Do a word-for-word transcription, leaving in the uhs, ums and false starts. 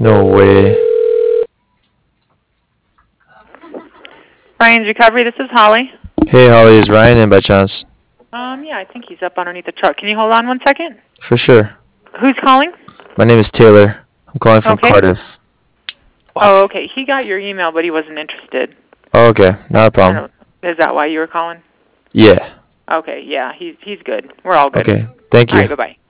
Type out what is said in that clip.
No way. Ryan's Recovery, this is Holly. Hey, Holly, is Ryan in by chance? Um, yeah, I think he's up underneath the truck. Can you hold on one second? For sure. Who's calling? My name is Taylor. I'm calling from Okay. Cardiff. Oh, okay. He got your email, but he wasn't interested. Oh, okay. Not a I problem. don't, is that why you were calling? Yeah. Okay, yeah, he's he's good. We're all good. Okay. Thank All you. right, bye-bye.